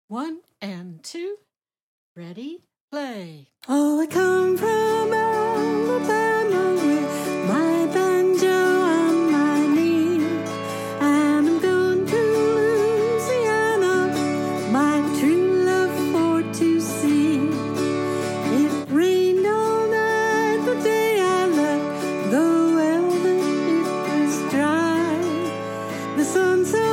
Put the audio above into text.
One and two. Ready, play. Oh, I come from Alabama with my banjo on my knee, and I'm going to Louisiana, my true love for to see. It rained all night the day I left, though well it was dry. The sun set